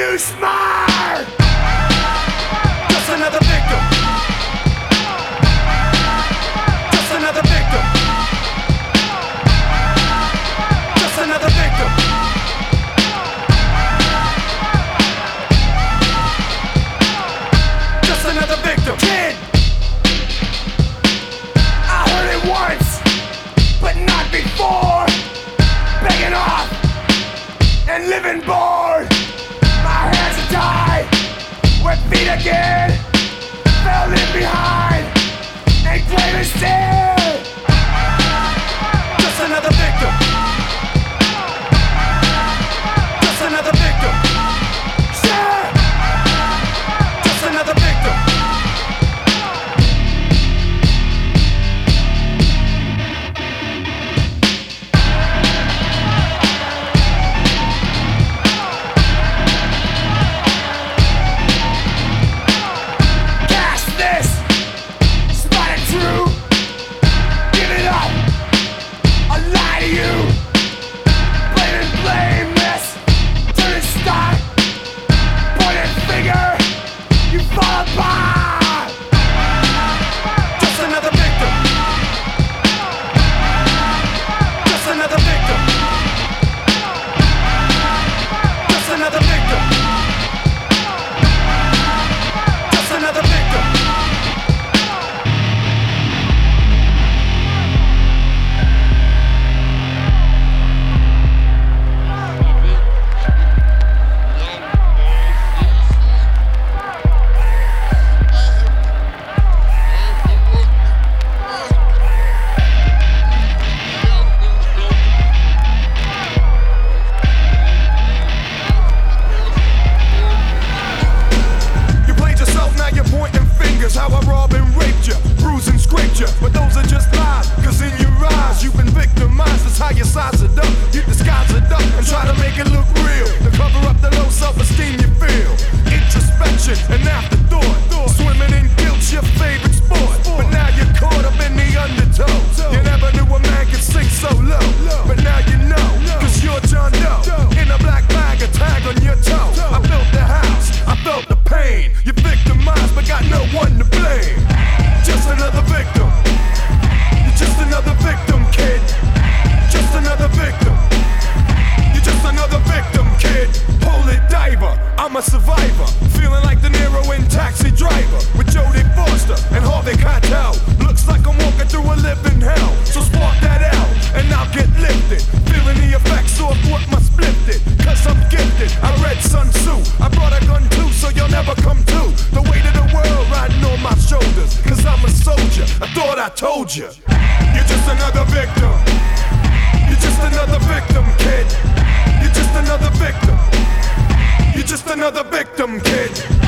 you smart? Just another victim. Just another victim. Just another victim. Just another victim. Kid, I heard it once, but not before. Begging off and living bored. My hands are tied, wet feet again. Fell in behind and claiming still. Just another victim. Just another victim. Sure. Just another victim. How I robbed and raped you, bruised and scraped you. But those are just lies, cause in your eyes you've been victimized. That's how you size it up, you disguise it up and try to make it look real. To cover up the low self-esteem you feel. Introspection and afterthought, swimming in guilt's your favorite sport. But now you're caught up in the undertow. You never knew a man could sink so low, but now you know, cause you're John Doe. In a black bag, a tag on your toe. I built the house, I felt the pain. You victimized but got no one to blame. Just another victim. You're just another victim, kid. Just another victim. You're just another victim, kid. Holy diver, I'm a survivor. Feeling like De Niro in Taxi Driver with Jodie Foster and Harvey Keitel. Looks like I'm walking through a living hell. So spark that out and I'll get lifted. Feeling the effects of what my spliffed it. Cause I'm gifted, I read Sun Tzu. I brought a gun too, so you'll never come to. The weight of the world riding on my shoulders. Cause I'm a soldier, I thought I told you. You're just another victim. You're just another victim, kid. You're just another victim. You're just another victim, kid.